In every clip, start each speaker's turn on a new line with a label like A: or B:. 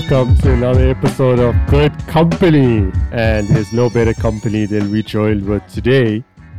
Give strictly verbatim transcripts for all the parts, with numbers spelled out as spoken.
A: welcome to another episode of Good Company. And there's no better company than we joined with today.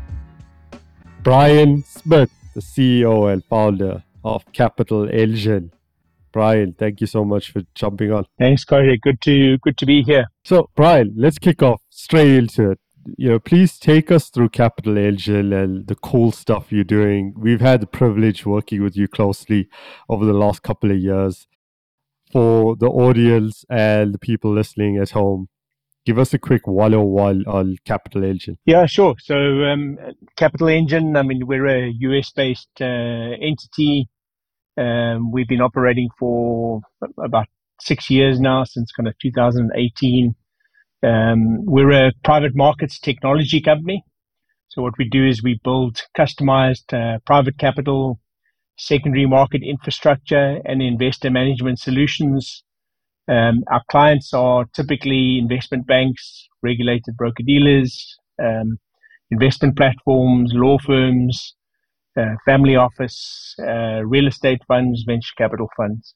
A: Brian Smith, the C E O and founder of Capital Engine. Brian, thank you so much for jumping on.
B: Thanks, Corey. Good to good to be here.
A: So, Brian, let's kick off straight into it. You know, please take us through Capital Engine and the cool stuff you're doing. We've had the privilege working with you closely over the last couple of years. For the audience and the people listening at home, give us a quick one oh one on Capital Engine.
B: Yeah, sure. So um, Capital Engine, I mean, we're a U S-based uh, entity. Um, we've been operating for about six years now, since kind of two thousand eighteen. Um, we're a private markets technology company. So what we do is we build customized uh, private capital, secondary market infrastructure, and investor management solutions. Um, our clients are typically investment banks, regulated broker-dealers, um, investment platforms, law firms, uh, family office, uh, real estate funds, venture capital funds.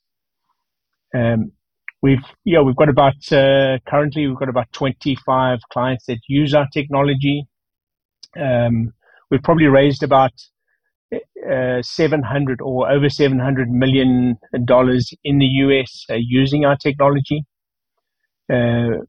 B: Um, we've, yeah, we've got about, uh, currently we've got about twenty-five clients that use our technology. Um, we've probably raised about Uh, seven hundred or over seven hundred million dollars in the U S uh, using our technology. Uh,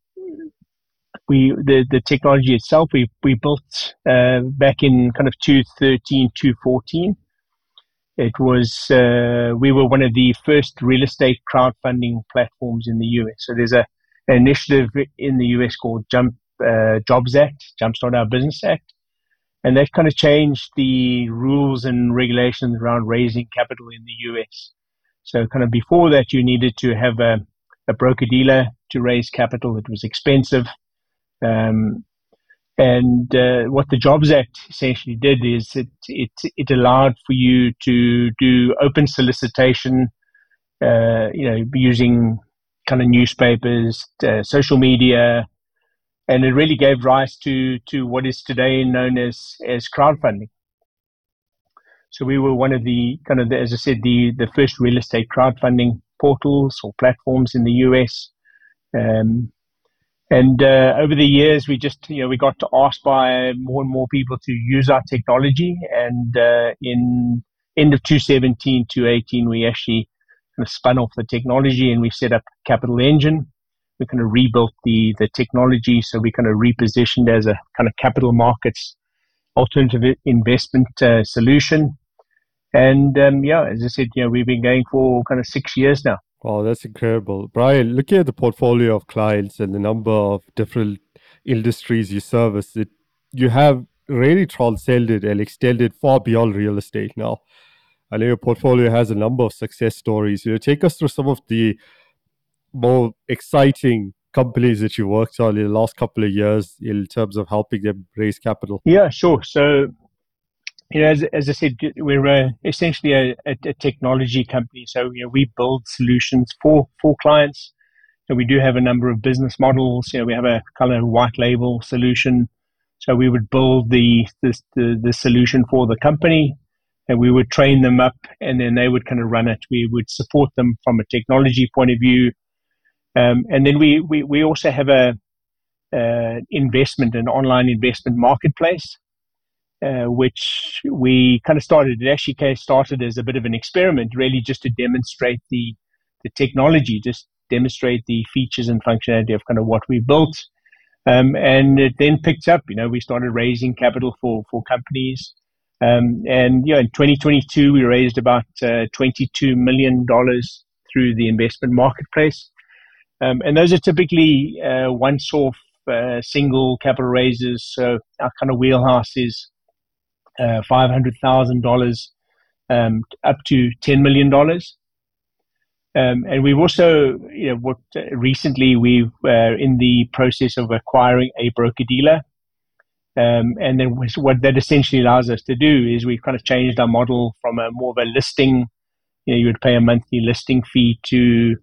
B: we the, the technology itself we we built uh, back in kind of two thirteen, two fourteen. It was uh, we were one of the first real estate crowdfunding platforms in the U S. So there's a an initiative in the U S called Jump uh, Jobs Act, Jumpstart Our Business Act. And that kind of changed the rules and regulations around raising capital in the U S. So kind of before that, you needed to have a, a broker-dealer to raise capital. It was expensive. Um, and uh, what the Jobs Act essentially did is it, it, it allowed for you to do open solicitation, uh, you know, using kind of newspapers, uh, social media. And it really gave rise to, to what is today known as, as crowdfunding. So we were one of the kind of, the, as I said, the, the first real estate crowdfunding portals or platforms in the U S. Um, and uh, over the years, we just, you know, we got asked by more and more people to use our technology. And uh, in end of two seventeen, two eighteen, we actually kind of spun off the technology and we set up Capital Engine. We kind of rebuilt the the technology, so we kind of repositioned as a kind of capital markets alternative investment uh, solution. And um, yeah, as I said, you know, we've been going for kind of six years now.
A: Wow, that's incredible. Brian, looking at the portfolio of clients and the number of different industries you service, it, you have really transcended and extended far beyond real estate now. I know your portfolio has a number of success stories. You know, take us through some of the more exciting companies that you worked on in the last couple of years in terms of helping them raise capital?
B: Yeah, sure. So, you know, as, as I said, we're uh, essentially a, a, a technology company. So, you know, we build solutions for, for clients. So we do have a number of business models. You know, we have a kind of white label solution. So we would build the, the, the, the solution for the company and we would train them up and then they would kind of run it. We would support them from a technology point of view. Um, and then we, we, we also have a uh, investment, an online investment marketplace, uh, which we kind of started. It actually kind of started as a bit of an experiment, really just to demonstrate the the technology, just demonstrate the features and functionality of kind of what we built. Um, and it then picked up. You know, we started raising capital for for companies. Um, and yeah, in twenty twenty-two, we raised about uh, twenty-two million dollars through the investment marketplace. Um, and those are typically uh, once-off uh, single capital raises. So our kind of wheelhouse is uh, five hundred thousand dollars um, up to ten million dollars. Um, and we've also, you know, what uh, recently we've uh, in the process of acquiring a broker-dealer. Um, and then what that essentially allows us to do is we've kind of changed our model from a more of a listing, you know, you would pay a monthly listing fee to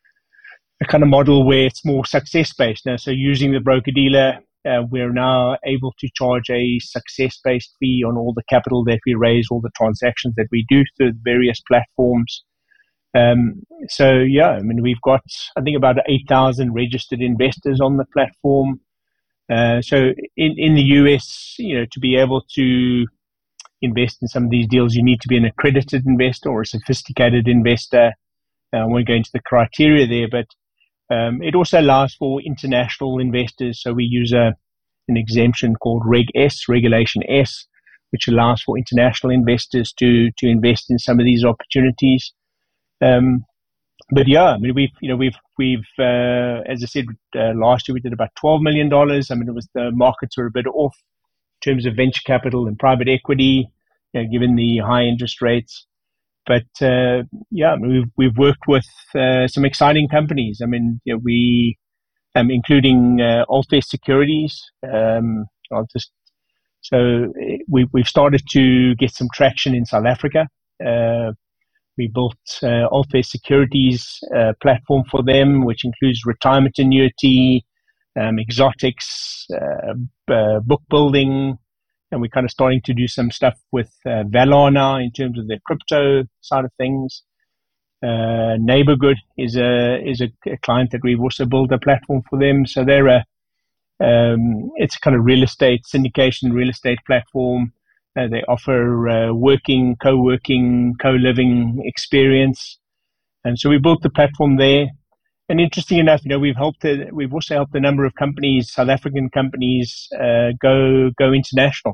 B: a kind of model where it's more success-based. Now, so using the broker-dealer, uh, we're now able to charge a success-based fee on all the capital that we raise, all the transactions that we do through various platforms. Um, so yeah, I mean, we've got, I think, about eight thousand registered investors on the platform. Uh, so in, in the U S, you know, to be able to invest in some of these deals, you need to be an accredited investor or a sophisticated investor. Uh, I won't go into the criteria there, but um, it also allows for international investors. So we use a, an exemption called Reg S, Regulation S, which allows for international investors to to invest in some of these opportunities. Um, but yeah, I mean, we've you know we've we've uh, as I said, uh, last year we did about twelve million dollars. I mean, it was the markets were a bit off in terms of venture capital and private equity, you know, given the high interest rates. But uh, yeah, I mean, we've we've worked with uh, some exciting companies. I mean, you know, we um, including uh, Alface Securities. Um, I'll just so we we've started to get some traction in South Africa. Uh, we built uh, Alface Securities uh, platform for them, which includes retirement annuity, um, exotics, uh, uh, book building, and we're kind of starting to do some stuff with uh, Valar now in terms of the crypto side of things. Uh, Neighborgood is a is a, a client that we've also built a platform for them. So they're a um, it's a kind of real estate syndication, real estate platform. Uh, they offer uh, working, co-working, co-living experience, and so we built the platform there. And interesting enough, you know, we've helped. Uh, we've also helped a number of companies, South African companies, uh, go go international.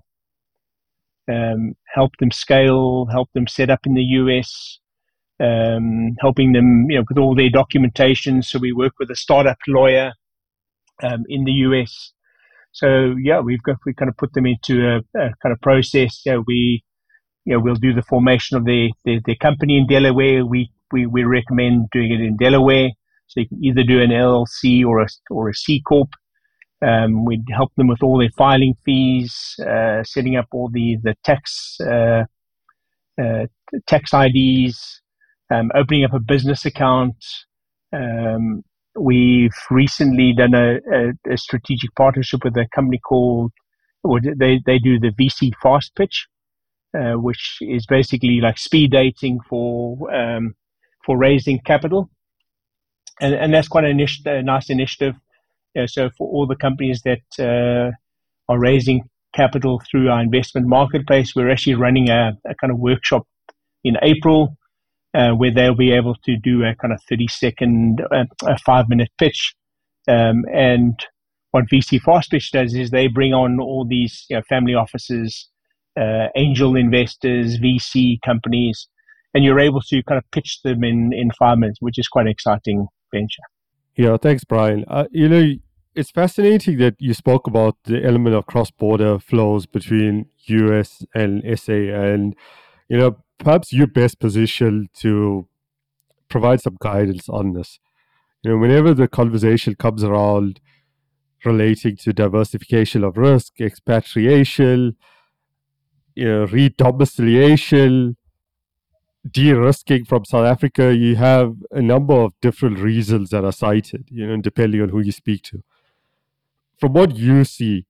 B: Um, help them scale, help them set up in the U S, um, helping them, you know, with all their documentation. So we work with a startup lawyer um, in the U S. So yeah, we've got we kind of put them into a, a kind of process. You know, we you know we'll do the formation of their, their their company in Delaware. We we we recommend doing it in Delaware. So you can either do an L L C or a or a C corp. Um, we'd help them with all their filing fees, uh, setting up all the the tax uh, uh, tax I Ds, um, opening up a business account. Um, we've recently done a, a, a strategic partnership with a company called, or they they do the V C Fast Pitch, uh, which is basically like speed dating for um, for raising capital, and and that's quite a, initi- a nice initiative. Uh, so for all the companies that uh, are raising capital through our investment marketplace, we're actually running a, a kind of workshop in April uh, where they'll be able to do a kind of thirty second, uh, a five minute pitch. Um, and what V C Fast Pitch does is they bring on all these, you know, family offices, uh, angel investors, V C companies, and you're able to kind of pitch them in, in five minutes, which is quite an exciting venture.
A: Yeah, thanks, Brian. Uh, you know, it's fascinating that you spoke about the element of cross-border flows between U S and S A, and you know, perhaps you're best positioned to provide some guidance on this. You know, whenever the conversation comes around relating to diversification of risk, expatriation, you know, redomiciliation, de-risking from South Africa, you have a number of different reasons that are cited, you know, depending on who you speak to. From what you see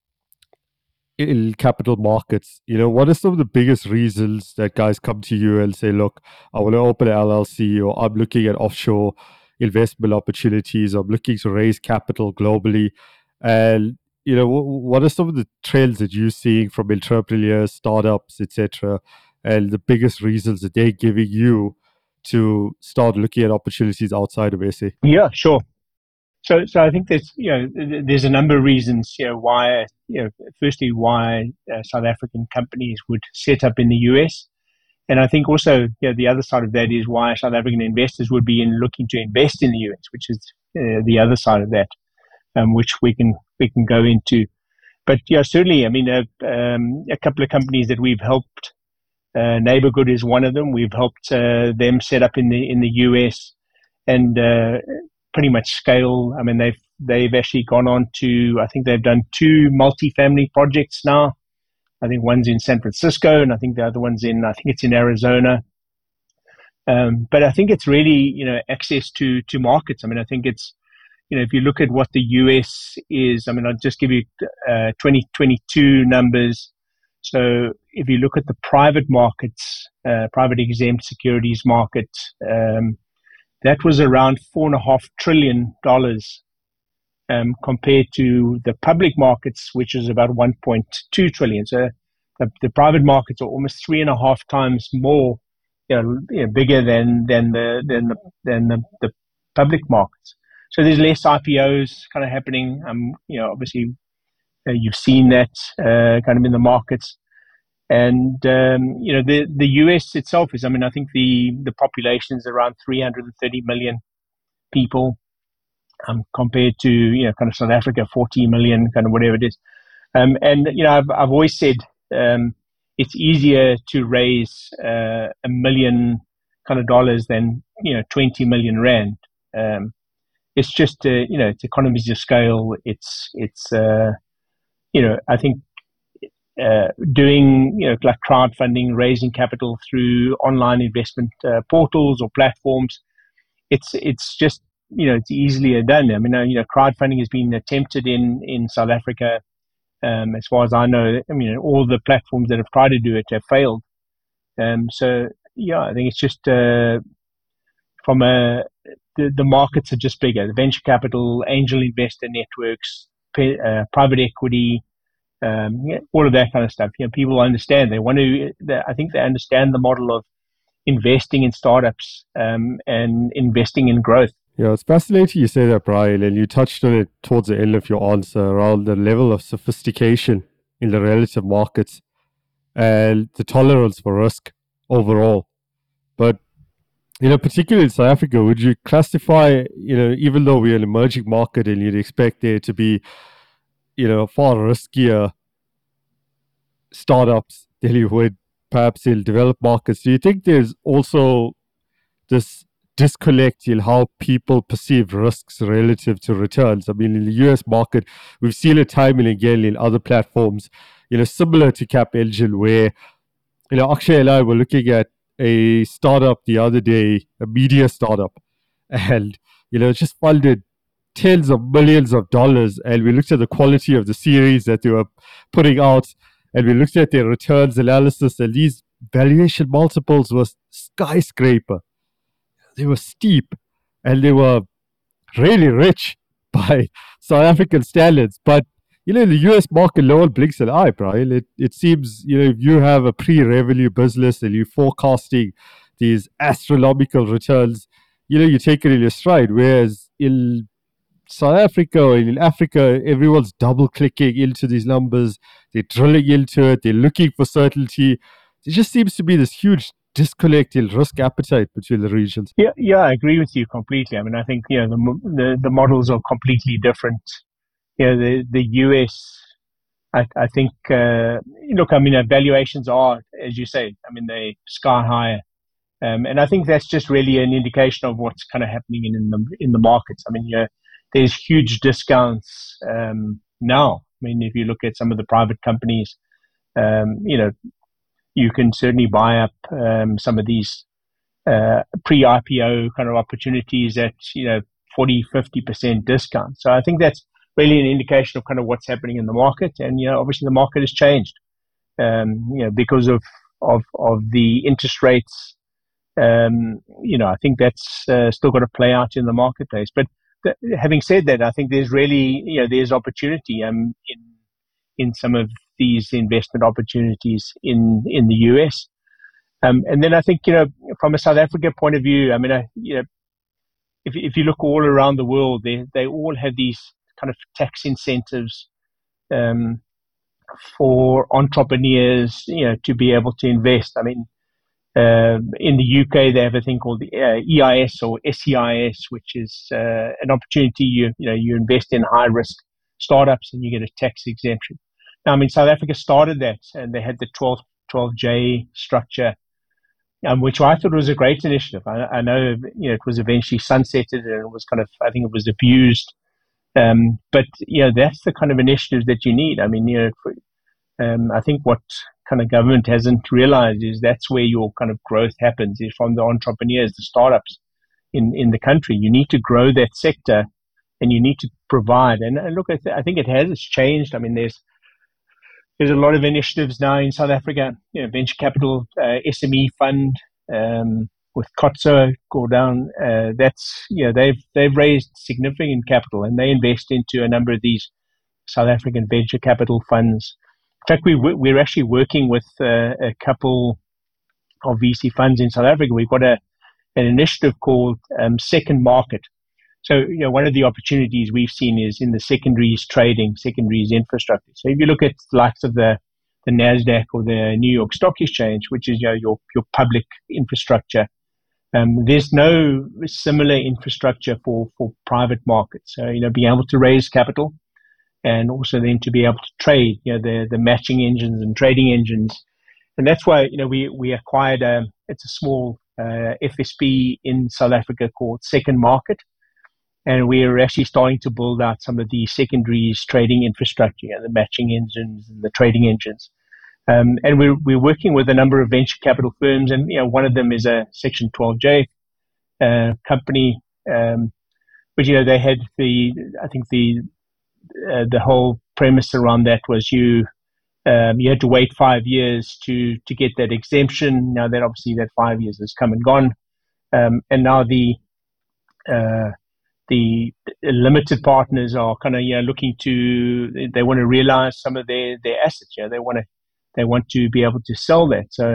A: in capital markets, you know, what are some of the biggest reasons that guys come to you and say, look, I want to open an L L C, or I'm looking at offshore investment opportunities, I'm looking to raise capital globally. And, you know, what are some of the trends that you're seeing from entrepreneurs, startups, et cetera, and the biggest reasons that they're giving you to start looking at opportunities outside of S A?
B: Yeah, sure. So, so I think there's, you know, there's a number of reasons, you know, why, you know, firstly, why uh, South African companies would set up in the U S. And I think also, you know, the other side of that is why South African investors would be in looking to invest in the U S, which is uh, the other side of that, um, which we can, we can go into. But yeah, certainly, I mean, uh, um, a couple of companies that we've helped, uh, Neighborgood is one of them. We've helped uh, them set up in the in the U S and uh, pretty much scale. I mean, they've they've actually gone on to, I think they've done two multifamily projects now. I think one's in San Francisco, and I think the other one's in, I think it's in Arizona. Um, but I think it's really, you know, access to to markets. I mean, I think it's, you know, if you look at what the U S is, I mean, I'll just give you uh, twenty twenty-two numbers. So if you look at the private markets, uh, private exempt securities market, um, that was around four and a half trillion dollars um, compared to the public markets, which is about one point two trillion. So the, the private markets are almost three and a half times more, you know, you know bigger than than the than the than the, the public markets. So there's less I P Os kind of happening. Um, you know, obviously uh, you've seen that uh, kind of in the markets. And um, you know, the the U S itself is, I mean, I think the the population is around three hundred thirty million people, um, compared to, you know, kind of South Africa, forty million, kind of whatever it is. Um, and you know, I've I've always said um, it's easier to raise uh, a million kind of dollars than, you know, twenty million rand. Um, it's just uh, you know, it's economies of scale. It's it's uh, you know, I think. Uh, doing, you know, like crowdfunding, raising capital through online investment uh, portals or platforms, it's it's just, you know, it's easily done. I mean, uh, you know, crowdfunding has been attempted in in South Africa, um, as far as I know. I mean, all the platforms that have tried to do it have failed. Um, so yeah, I think it's just uh, from a the, the markets are just bigger. The venture capital, angel investor networks, uh, private equity. Um, yeah, all of that kind of stuff. You know, people understand. They want to. They, I think they understand the model of investing in startups um, and investing in growth.
A: Yeah, it's fascinating you say that, Brian, and you touched on it towards the end of your answer around the level of sophistication in the relative markets and the tolerance for risk overall. But, you know, particularly in South Africa, would you classify, you know, even though we're an emerging market and you'd expect there to be, you know, far riskier startups than you would perhaps in developed markets, do you think there's also this disconnect in how people perceive risks relative to returns? I mean, in the U S market, we've seen it time and again in other platforms, you know, similar to Cap Engine, where, you know, Akshay and I were looking at a startup the other day, a media startup, and, you know, just funded tens of millions of dollars, and we looked at the quality of the series that they were putting out, and we looked at their returns analysis, and these valuation multiples were skyscraper. They were steep, and they were really rich by South African standards. But, you know, in the U S market, no one blinks an eye, Brian. It, it seems, you know, if you have a pre-revenue business and you're forecasting these astronomical returns, you know, you take it in your stride. Whereas in South Africa or in Africa, everyone's double clicking into these numbers. They're drilling into it. They're looking for certainty. There just seems to be this huge disconnect in risk appetite between the regions.
B: Yeah, yeah, I agree with you completely. I mean, I think, you know, the the, the models are completely different. You know, the the U S, I, I think, uh, look, I mean, valuations are, as you say, I mean, they sky high. Um, and I think that's just really an indication of what's kind of happening in, in the in the markets. I mean, you know, there's huge discounts um, now. I mean, if you look at some of the private companies, um, you know, you can certainly buy up um, some of these uh, pre-I P O kind of opportunities at, you know, forty, fifty percent discount. So I think that's really an indication of kind of what's happening in the market. And, you know, obviously the market has changed, um, you know, because of, of, of the interest rates. Um, you know, I think that's uh, still got to play out in the marketplace. But th- having said that, I think there's really, you know, there's opportunity um, in in some of these investment opportunities in, in the U S. Um, and then I think, you know, from a South Africa point of view, I mean, I, you know, if if you look all around the world, they they all have these kind of tax incentives um, for entrepreneurs, you know, to be able to invest. I mean, Uh, in the U K, they have a thing called the uh, E I S or S E I S, which is uh, an opportunity. You you know you invest in high risk startups and you get a tax exemption. Now, I mean, South Africa started that, and they had the twelve, twelve J structure, um, which I thought was a great initiative. I, I know, you know, it was eventually sunsetted and it was kind of, I think it was abused. Um, but you know, that's the kind of initiatives that you need. I mean, you know, for, um, I think what kind of government hasn't realized is that's where your kind of growth happens, is from the entrepreneurs, the startups in, in the country. You need to grow that sector and you need to provide. And, and look, I, th- I think it has it's changed. I mean, there's there's a lot of initiatives now in South Africa. You know, venture capital, uh, S M E fund um, with Kotso go down. Uh, that's you know they've they've raised significant capital and they invest into a number of these South African venture capital funds. In fact, we we're actually working with uh, a couple of V C funds in South Africa. We've got a an initiative called um, Second Market. So, you know, one of the opportunities we've seen is in the secondaries trading, secondaries infrastructure. So if you look at the likes of the, the NASDAQ or the New York Stock Exchange, which is you know, your, your public infrastructure, um, there's no similar infrastructure for, for private markets. So, you know, being able to raise capital and also then to be able to trade, you know, the, the matching engines and trading engines. And that's why, you know, we, we acquired a, it's a small uh, F S P in South Africa called Second Market. And we're actually starting to build out some of the secondaries trading infrastructure, you know, the matching engines and the trading engines. Um, and we're we're working with a number of venture capital firms, and you know, one of them is a Section twelve J uh, company, um, but you know, they had the I think the uh, the whole premise around that was you um, you had to wait five years to to get that exemption. Now that obviously that five years has come and gone, um, and now the uh, the limited partners are kind of you know looking to they want to realize some of their their assets. You know, they want to they want to be able to sell that. So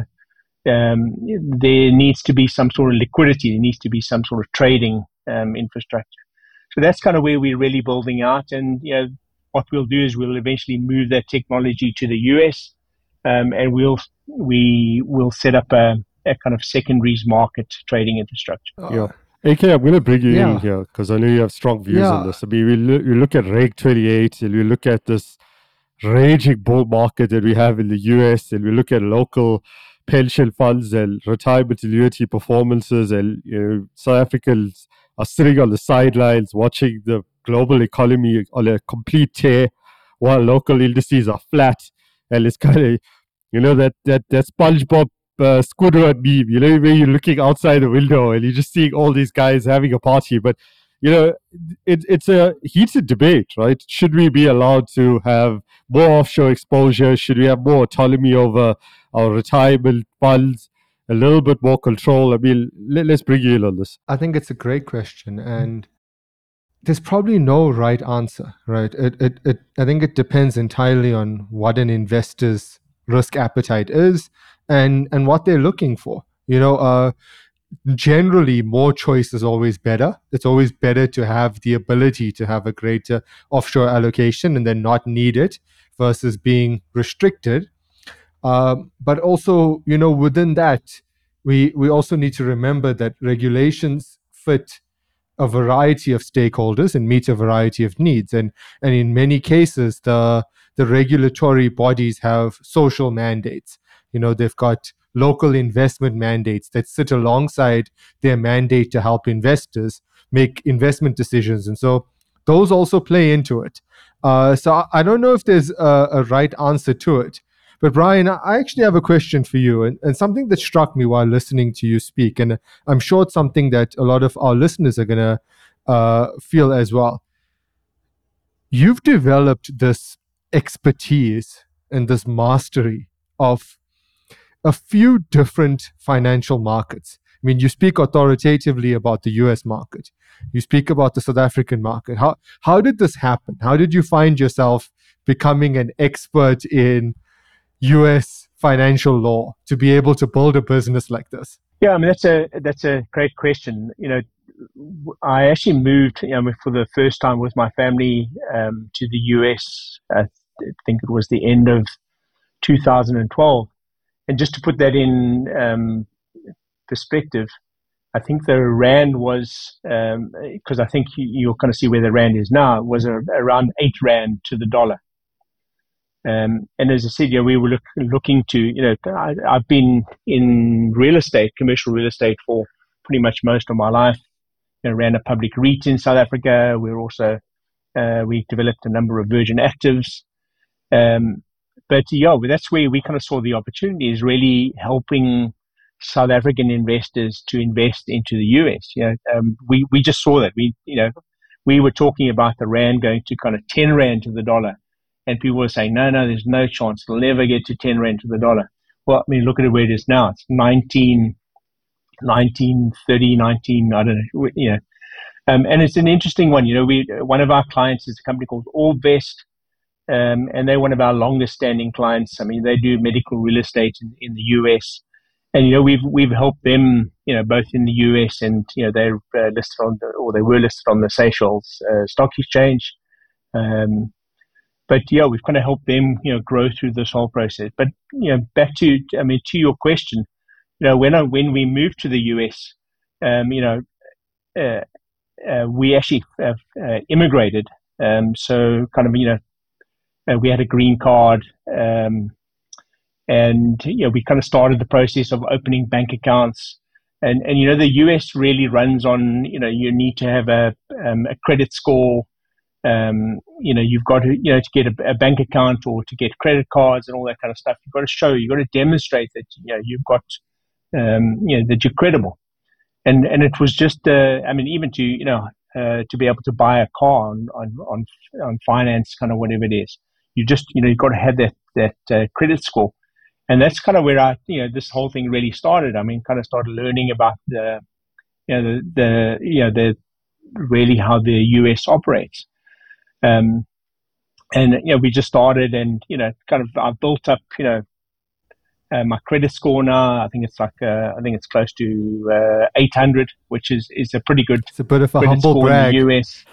B: um, there needs to be some sort of liquidity. There needs to be some sort of trading um, infrastructure. So that's kind of where we're really building out. And you know what we'll do is we'll eventually move that technology to the U S, um, and we'll we will set up a, a kind of secondaries market trading infrastructure.
A: Uh, yeah. A K, I'm going to bring you
C: yeah.
A: in here because I know you have strong views
C: yeah.
A: on this. I mean, we look, we look at Reg twenty-eight and we look at this raging bull market that we have in the U S, and we look at local pension funds and retirement annuity performances, and you know, South Africans are sitting on the sidelines watching the global economy on a complete tear while local indices are flat. And it's kind of, you know, that, that, that SpongeBob Uh, Squidward meme, you know, where you're looking outside the window and you're just seeing all these guys having a party. But, you know, it, it's a heated debate, right? Should we be allowed to have more offshore exposure? Should we have more autonomy over our retirement funds? A little bit more control? I mean, let, let's bring you in on this.
C: I think it's a great question. And there's probably no right answer, right? It, it, it, I think it depends entirely on what an investor's risk appetite is and and what they're looking for. You know, uh, generally more choice is always better. It's always better to have the ability to have a greater offshore allocation and then not need it versus being restricted. Um, but also, you know, within that, we we also need to remember that regulations fit a variety of stakeholders and meet a variety of needs. And and in many cases, the the regulatory bodies have social mandates. You know, they've got local investment mandates that sit alongside their mandate to help investors make investment decisions. And so those also play into it. Uh, so I, I don't know if there's a, a right answer to it. But Brian, I actually have a question for you, and, and something that struck me while listening to you speak, and I'm sure it's something that a lot of our listeners are going to uh, feel as well. You've developed this expertise and this mastery of a few different financial markets. I mean, you speak authoritatively about the U S market. You speak about the South African market. How how did this happen? How did you find yourself becoming an expert in U S financial law to be able to build a business like this?
B: Yeah, I mean, that's a that's a great question. You know, I actually moved, you know, for the first time with my family um, to the U S. I think it was the end of two thousand twelve. And just to put that in um, perspective, I think the rand was, because um, I think you, you'll kind of see where the rand is now, was a, around eight rand to the dollar. Um, and as I said, you know, we were look, looking to, you know, I, I've been in real estate, commercial real estate for pretty much most of my life. You know, ran a public REIT in South Africa. We were also, uh, we developed a number of Virgin Actives. Um, but yeah, that's where we kind of saw the opportunity, is really helping South African investors to invest into the U S. You know, um, we, we just saw that. We, you know, we were talking about the rand going to kind of ten rand to the dollar. and people were saying, no, no, there's no chance. It'll never get to ten rand to the dollar. Well, I mean, look at it where it is now. It's nineteen, nineteen, thirty, nineteen, I don't know, you know. Um, and it's an interesting one. You know, we one of our clients is a company called Allvest, um, and they're one of our longest standing clients. I mean, they do medical real estate in, in the U S. And, you know, we've we've helped them, you know, both in the U S and, you know, they're uh, listed on, the, or they were listed on the Seychelles uh, Stock Exchange. Um, but, yeah, we've kind of helped them, you know, grow through this whole process. But, you know, back to, I mean, to your question, you know, when I, when we moved to the U S, um, you know, uh, uh, we actually uh, uh, immigrated. Um, so kind of, you know, uh, we had a green card, um, and, you know, we kind of started the process of opening bank accounts. And, and you know, the U S really runs on, you know, you need to have a, um, a credit score. Um, you know, you've got to, you know, to get a, a bank account or to get credit cards and all that kind of stuff, you've got to show, you've got to demonstrate that, you know, you've got, um, you know, that you're credible. And, and it was just, uh, I mean, even to, you know, uh, to be able to buy a car on, on, on, on finance, kind of whatever it is, you just, you know, you've got to have that, that uh, credit score. And that's kind of where I, you know, this whole thing really started. I mean, kind of started learning about the, you know, the, the you know, the really how the U S operates. Um, and, you know, we just started and, you know, kind of, I've built up, you know, uh, my credit score now. I think it's like, uh, I think it's close to uh, eight hundred, which is, is a pretty good
C: It's a bit of a
B: credit
C: humble
B: score
C: brag.
B: in the U S.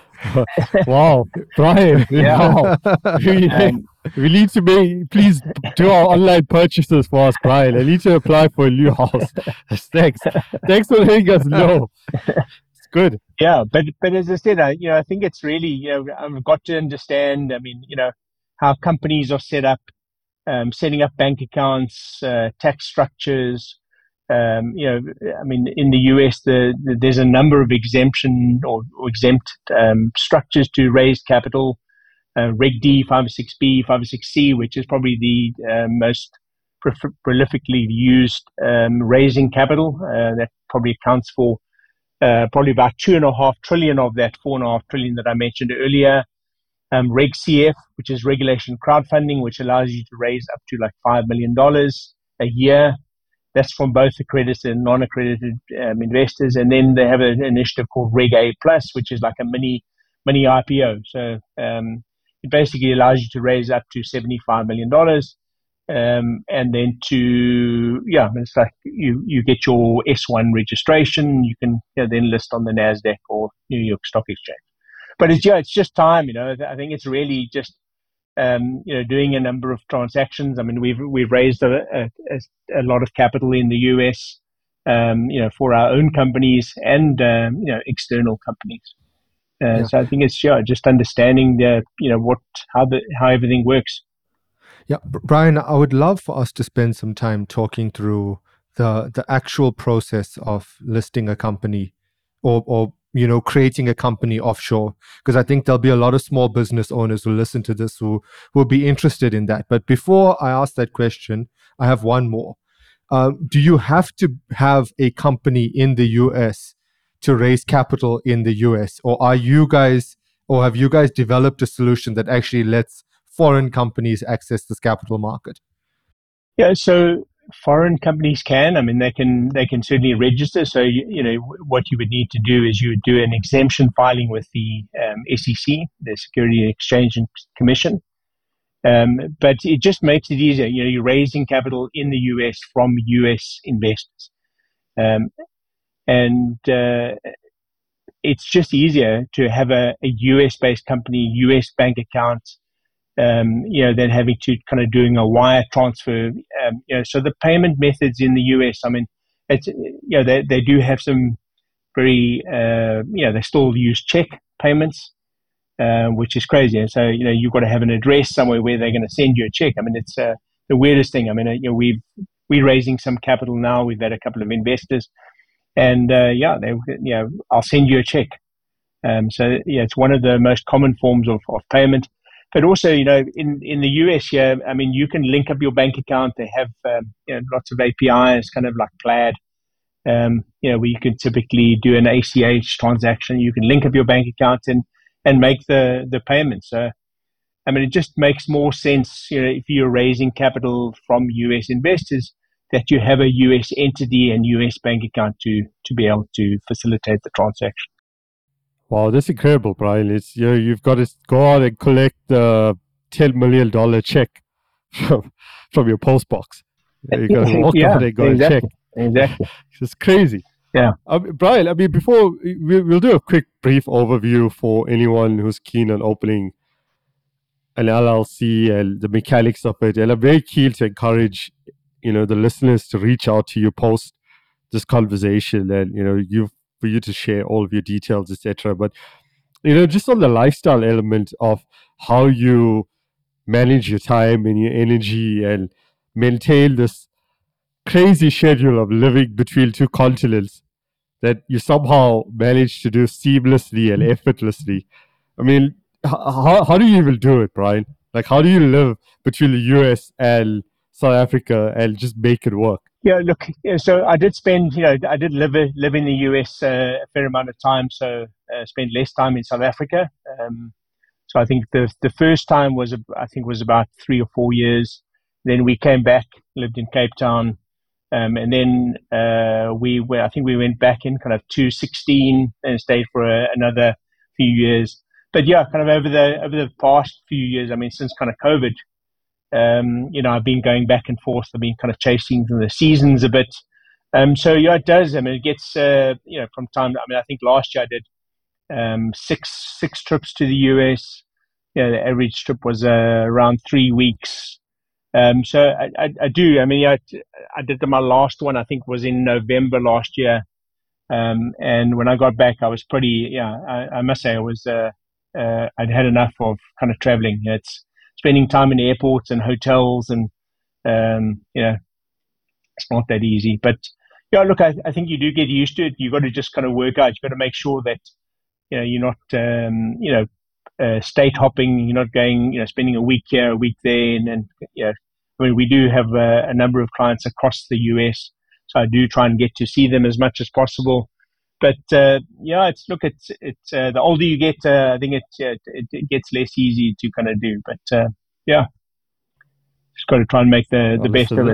A: Wow, Brian!
B: Yeah.
A: Wow, we,
B: Um,
A: we need to make. Please do our online purchases for us, Brian. I need to apply for a new house. Thanks, thanks for letting us know. It's good.
B: Yeah, but but as I said, I, you know, I think it's really, you know, I've got to understand. I mean, you know, how companies are set up, um, setting up bank accounts, uh, tax structures. Um, you know, I mean, in the U S, the, the there's a number of exemption or, or exempt um, structures to raise capital. Uh, Reg D, five oh six B, five oh six C, which is probably the uh, most pro- prolifically used um, raising capital. Uh, that probably accounts for uh, probably about two and a half trillion of that four and a half trillion that I mentioned earlier. Um, Reg C F, which is regulation crowdfunding, which allows you to raise up to like five million dollars a year. That's from both accredited and non-accredited um, investors. And then they have an initiative called Reg A Plus, which is like a mini mini I P O. So um, it basically allows you to raise up to seventy-five million dollars. Um, and then to, yeah, it's like you, you get your S one registration. You can, you know, then list on the NASDAQ or New York Stock Exchange. But it's, yeah, it's just time, you know. I think it's really just, Um, you know, doing a number of transactions. I mean, we've we've raised a, a, a lot of capital in the U S, um, you know, for our own companies and um, you know, external companies. Uh,
C: Yeah.
B: So I think it's, yeah, just understanding the, you know, what how the how everything works.
C: Yeah, B- Brian, I would love for us to spend some time talking through the the actual process of listing a company, or or you know, creating a company offshore, because I think there'll be a lot of small business owners who listen to this who will be interested in that. But before I ask that question, I have one more. Uh, do you have to have a company in the U S to raise capital in the U S, or are you guys, or have you guys developed a solution that actually lets foreign companies access this capital market?
B: Yeah, so foreign companies can. I mean, they can they can certainly register. So you, you know, what you would need to do is you would do an exemption filing with the um, S E C, the Security and Exchange Commission. Um, but it just makes it easier. You know, you're raising capital in the U S from U S investors, um, and uh, it's just easier to have a, a U S based company, U S bank account. Um, you know, than having to kind of doing a wire transfer. Um, you know, so the payment methods in the U S, I mean, it's, you know, they, they do have some very, uh, you know, they still use check payments, uh, which is crazy. And so, you know, you've got to have an address somewhere where they're going to send you a check. I mean, it's uh, the weirdest thing. I mean, you know, we've, we're raising some capital now. We've had a couple of investors and, uh, yeah, they, you know, I'll send you a check. Um, so, yeah, it's one of the most common forms of, of payment. But also, you know, in, in the U S here, I mean, you can link up your bank account. They have, um, you know, lots of A P Is, kind of like Plaid, um, you know, where you can typically do an A C H transaction. You can link up your bank account and, and make the, the payment. So, I mean, it just makes more sense, you know, if you're raising capital from U S investors, that you have a U S entity and U S bank account to to be able to facilitate the transaction.
A: Wow, that's incredible, Brian. It's you know, you've got to go out and collect the ten million dollar check from from your post box. You got to walk
B: yeah,
A: out and go
B: exactly,
A: and check.
B: Exactly.
A: It's crazy.
B: Yeah.
A: Um, Brian, I mean, before we, we'll do a quick, brief overview for anyone who's keen on opening an L L C and the mechanics of it. And I'm very keen to encourage, you know, the listeners to reach out to you post this conversation, and you know, you for you to share all of your details, et cetera. But you know, just on the lifestyle element of how you manage your time and your energy and maintain this crazy schedule of living between two continents that you somehow manage to do seamlessly and effortlessly. I mean, how how do you even do it, Brian? Like, how do you live between the U S and South Africa and just make it work?
B: Yeah, look, so I did spend, you know, I did live live in the U S uh, a fair amount of time, so uh, spent less time in South Africa. Um, so I think the the first time was, I think, was about three or four years. Then we came back, lived in Cape Town, um, and then uh, we were, I think we went back in kind of two sixteen and stayed for a, another few years. But yeah, kind of over the over the past few years, I mean, since kind of COVID. Um, you know, I've been going back and forth. I've been kind of chasing the seasons a bit. Um, so yeah, it does. I mean, it gets, uh, you know, from time. I mean, I think last year I did um, six six trips to the U S. Yeah, the average trip was uh, around three weeks. Um, so I, I, I do. I mean, yeah, I did my last one. I think was in November last year. Um, and when I got back, I was pretty. Yeah, I, I must say, I was. Uh, uh, I'd had enough of kind of traveling. It's spending time in airports and hotels, and um, you know, it's not that easy. But yeah, look, I, I think you do get used to it. You've got to just kind of work out. You've got to make sure that you know you're not, um, you know, uh, state hopping. You're not going, you know, spending a week here, a week there, and, and you know, I mean, we do have a, a number of clients across the U S, so I do try and get to see them as much as possible. But uh, yeah, it's look, it's it's uh, the older you get, uh, I think it, uh, it it gets less easy to kind of do. But uh, yeah, just got to try and make the, the
A: Well,
B: best
A: listen,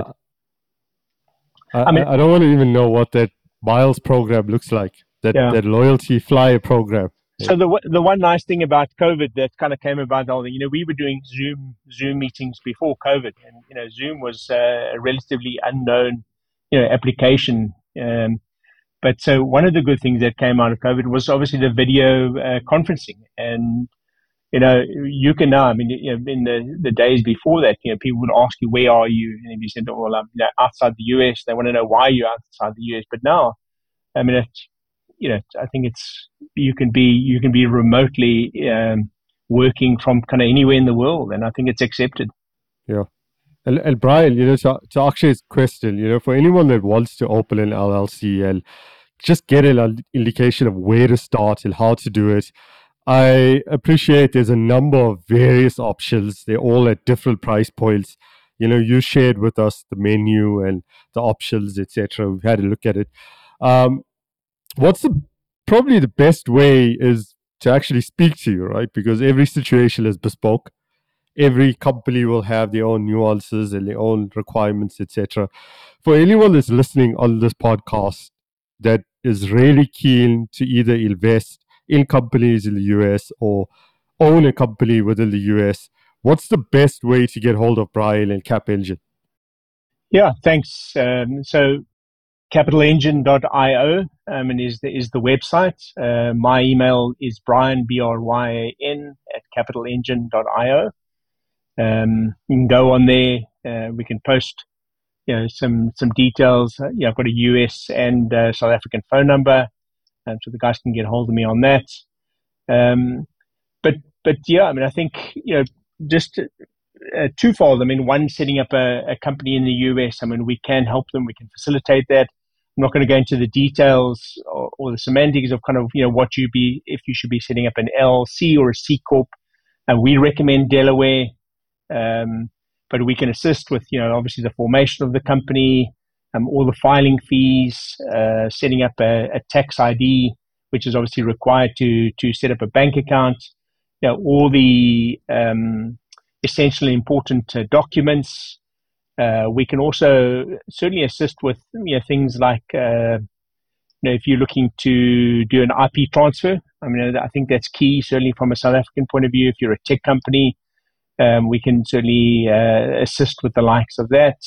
B: of it.
A: I,
B: I mean,
A: I don't want to even know what that miles program looks like. That
B: Yeah.
A: that loyalty flyer program.
B: So the one- the one nice thing about COVID that kind of came about, all the, you know, we were doing Zoom Zoom meetings before COVID, and you know, Zoom was uh, a relatively unknown, you know, application. Um, but so one of the good things that came out of COVID was obviously the video uh, conferencing, and you know, you can now. I mean, you know, in the, the days before that, you know, people would ask you, "Where are you?" And if you said, "Oh, well, I'm you know, outside the U S," they want to know why you're outside the U S. But now, I mean, it's, you know, I think it's you can be you can be remotely um, working from kind of anywhere in the world, and I think it's accepted.
A: Yeah. And, and Brian, you know, to, to Akshay's question, you know, for anyone that wants to open an L L C and just get an indication of where to start and how to do it, I appreciate there's a number of various options. They're all at different price points. You know, you shared with us the menu and the options, et cetera. We've had a look at it. Um, what's the probably the best way is to actually speak to you, right? Because every situation is bespoke. Every company will have their own nuances and their own requirements, et cetera. For anyone that's listening on this podcast that is really keen to either invest in companies in the U S or own a company within the U S, what's the best way to get hold of Brian and Cap Engine?
B: Yeah, thanks. Um, so capital engine dot io um, and is the, is the website. Uh, my email is Brian, B R Y A N, at capital engine dot io. Um, you can go on there. Uh, we can post, you know, some some details. Uh, yeah, I've got a U S and uh, South African phone number, um, so the guys can get hold of me on that. Um, but but yeah, I mean, I think you know, just uh, twofold. I mean, one, setting up a, a company in the U S. I mean, we can help them. We can facilitate that. I'm not going to go into the details or, or the semantics of kind of you know what you be if you should be setting up an L L C or a C corp. And we recommend Delaware. Um, but we can assist with, you know, obviously the formation of the company, um, all the filing fees, uh, setting up a, a tax I D, which is obviously required to to set up a bank account, you know, all the um, essentially important uh, documents. Uh, we can also certainly assist with you know things like uh, you know if you're looking to do an I P transfer. I mean, I think that's key, certainly from a South African point of view. If you're a tech company, um, we can certainly uh, assist with the likes of that.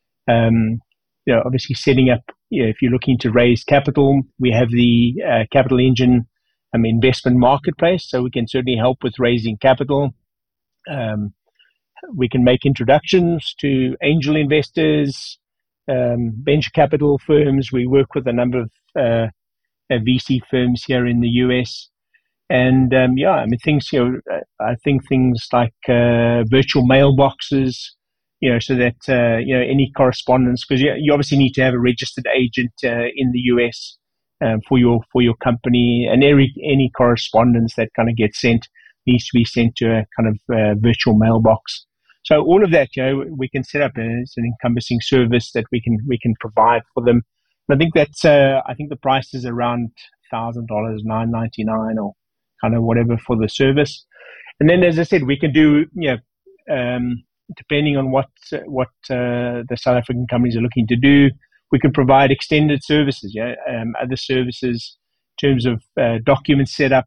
B: Um, you know, obviously setting up. You know, if you're looking to raise capital, we have the uh, Capital Engine um, investment marketplace, so we can certainly help with raising capital. Um, we can make introductions to angel investors, um, venture capital firms. We work with a number of uh, V C firms here in the U S. And um, yeah, I mean, things, you know, I think things like uh, virtual mailboxes, you know, so that, uh, you know, any correspondence, because you, you obviously need to have a registered agent uh, in the U S um, for your for your company, and every any correspondence that kind of gets sent needs to be sent to a kind of uh, virtual mailbox. So all of that, you know, we can set up as an encompassing service that we can we can provide for them. And I think that's uh, I think the price is around thousand dollars, nine ninety nine, or kind of whatever for the service. And then, as I said, we can do, you know, um, depending on what what uh, the South African companies are looking to do, we can provide extended services, yeah, um, other services in terms of uh, document setup,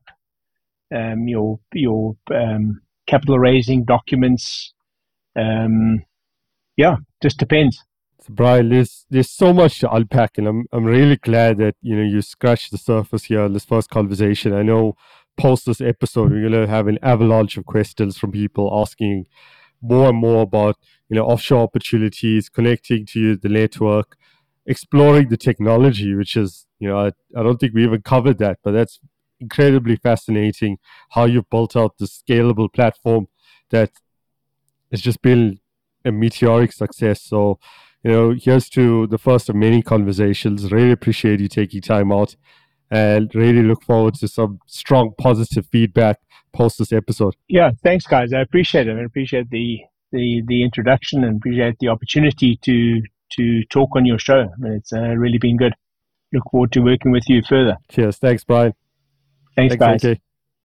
B: um, your your um, capital raising documents. Um, yeah, just depends.
A: So Brian, there's there's so much to unpack, and I'm I'm really glad that you know you scratched the surface here in this first conversation. I know post this episode we're gonna have an avalanche of questions from people asking more and more about you know offshore opportunities, connecting to the network, exploring the technology, which is you know I, I don't think we even covered that, but that's incredibly fascinating how you've built out this scalable platform that has just been a meteoric success. So, you know, here's to the first of many conversations. Really appreciate you taking time out and really look forward to some strong positive feedback post this episode.
B: Yeah, thanks, guys. I appreciate it. I appreciate the the the introduction and appreciate the opportunity to to talk on your show. I mean, it's uh, really been good. Look forward to working with you further.
A: Cheers. Thanks, Brian.
B: Thanks,
A: Thanks,
B: guys.
A: A K.